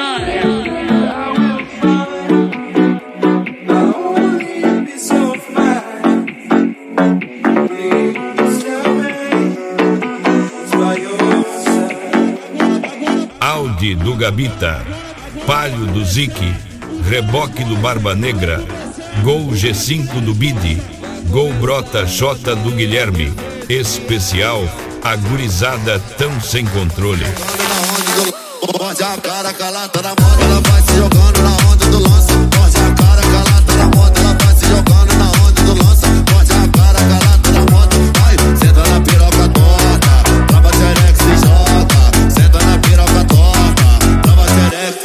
Audi do Gabita, Palio do Zique, Reboque do Barba Negra, Gol G5 do Bidi, Gol Brota J do Guilherme, especial a gurizada tão sem controle. Morde a cara, calata na moda, ela vai se jogando na onda do lança. Morde a cara, calata na moda, ela vai se jogando na onda do lança. Morde a cara, calata na moda, vai, senta na piroca torta, trava xereca se joga, senta na piroca torta, trava xereca.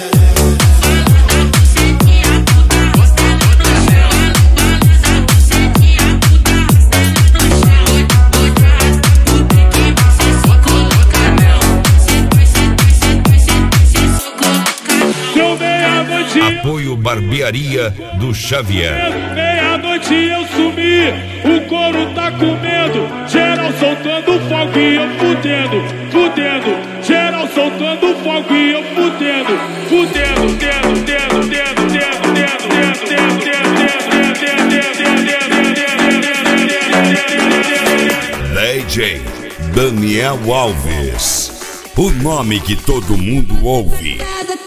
Apoio Barbearia do Xavier. Meia-noite eu sumi, o couro tá comendo, geral soltando fogo e eu fudendo, fudendo, geral soltando fogo e eu fudendo, fudendo, dendo, dendo, dendo, dendo, dendo, dendo, dendo, DJ Daniel Alves, o nome que todo mundo ouve.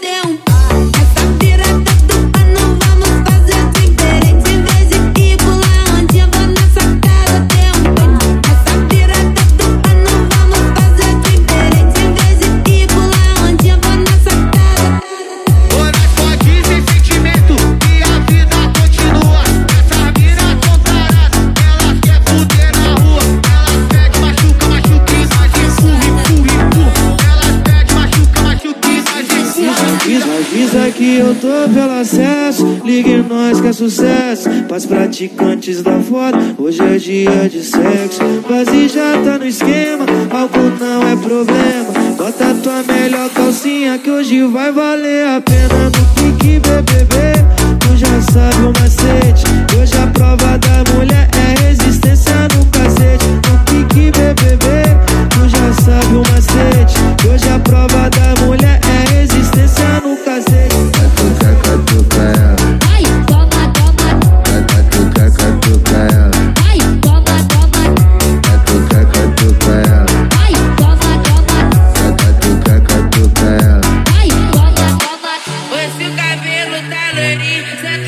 Avisa que eu tô pelo acesso, ligue nós que é sucesso. Pras praticantes da foda, hoje é dia de sexo. Base já tá no esquema, álcool não é problema. Bota tua melhor calcinha que hoje vai valer a pena. No pique BBB, tu já sabe o macete. Hoje a prova da mulher é resistência no cacete. No pique BBB, tu já sabe o macete. Hoje a prova da mulher é resistência no cacete. Catuca ela. Ai, toma, toma. Catuca ela. Ai, toma, toma. Catuca ela. Ai, toma, toma. Catuca ela. Ai, toma, toma. Hoje o cabelo tá loirinho,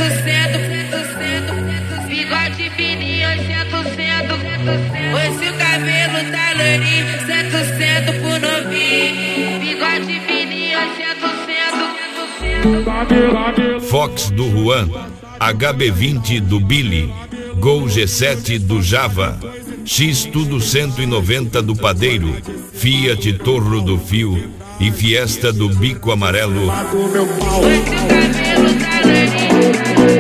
100%, bigode fininho, 100%. Hoje o cabelo tá loirinho, 100% pro novinho, bigode fininho, 100%. Fox do Juan, HB20 do Billy, Gol G7 do Java, X Tudo 190 do Padeiro, Fiat Torro do Fio e Fiesta do Bico Amarelo. Hoje o cabelo tá loirinho,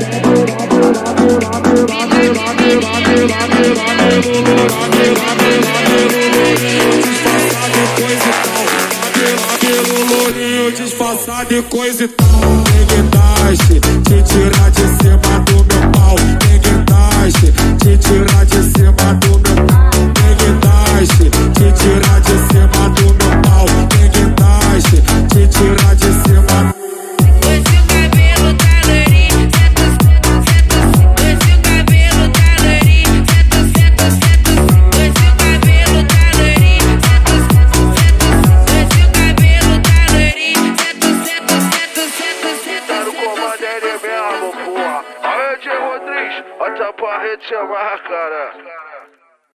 disfarçado de coisa e tal. Neguidaste, te tirar de cima do meu pau. Neguidaste, te tirar de cima do meu pau. Neguidaste, te tirar de cima do meu pau. Neguidaste, te tirar de cima. hoje o cabelo tá loirinho, 100%. Hoje o cabelo tá loirinho, 100%. Hoje o cabelo tá loirinho, 100%. Hoje o cabelo tá loirinho, 100%. Tá no comando ele mesmo, porra. Aê, Tio Rodrigues, bota pra rede chamar, cara.